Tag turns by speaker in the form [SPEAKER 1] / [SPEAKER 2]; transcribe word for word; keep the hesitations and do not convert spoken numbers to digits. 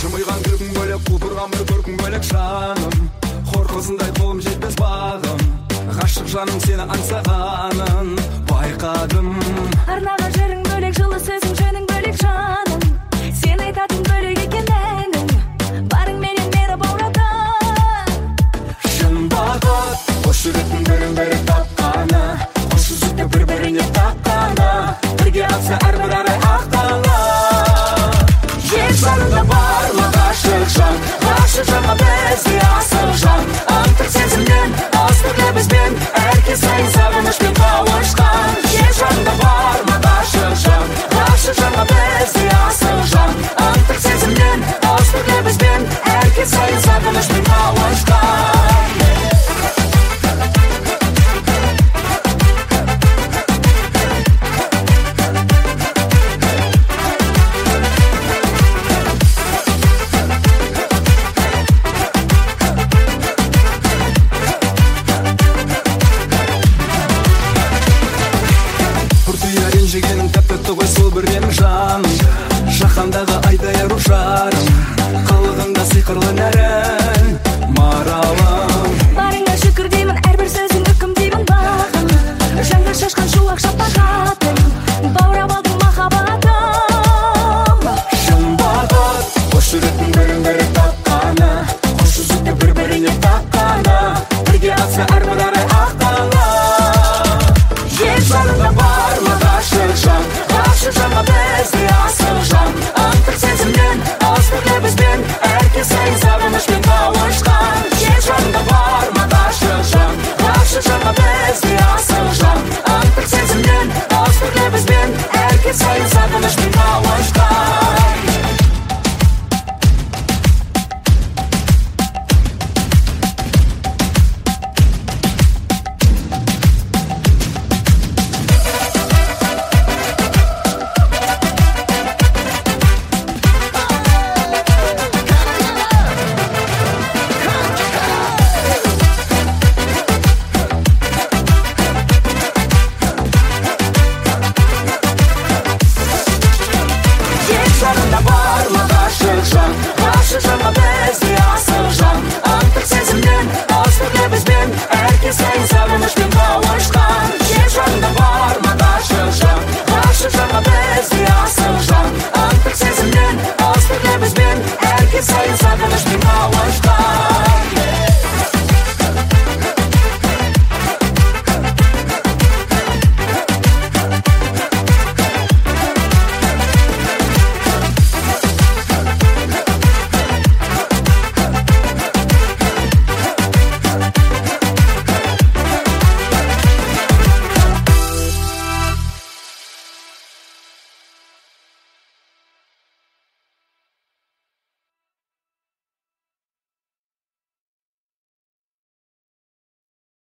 [SPEAKER 1] жымыйған күлкің бөлек, құлпырған бір көркің бөлек жаным. Хор қызындай қолым жетпес бағым, ғашық жаным сені аңсағанын байқадым.
[SPEAKER 2] Арнаған жырың бөлек, жылы сөзің жөнің бөлек жаным. Сен айтатын бөлек екен әнің, барың менен мені баурадың.
[SPEAKER 1] Шын бақыт, қош жүректің бірін бірі тапқаны, қош жүзікті бір-біріне таққаны, бірге атса әрбір арай ақтаңа. Ел жанында бар ма ғашық жан, ғашық жанға бізде асыл жан. Антық сезіммен, астық лебізбен, әркез сайын сағынышпен қауышқан. Ел жанында бар ма ғашық жан, ғашық жанға бізде асыл жан. Антық сезіммен, астық лебізбен, әркез сайын сағынышпен қауышқан. Жегенің тәп-тәтті ғой сол бір менің жаным, жаһандағы айдай ару жарым, қылығында сиқырлы нәрін маралым.
[SPEAKER 2] Барыңа шүкір деймін, әрбір сөзің үкім деймін бағым. Жанға шашқан шуақ шапағатың, баурап алдың махаббатым.
[SPEAKER 1] Шын бақыт, қош жүректің бірін бірі тапқаны, қош жүзікті бір-біріне таққаны, бірге атса әрбір арай ақтаңа. Ел жанында бар ма ғашық жан, ғашық жанға бізде асыл жан. Антық сезіммен, астық лебізбен, әркез сайын сағынышпен қауышқан. Ел жанында бар ма ғашық жан, ғашық жанға бізде асыл жан. Антық сезіммен, астық лебізбен, әркез сайын сағынышпен қауышқан. Жанында бар ма ғашық жан, ғашық жанға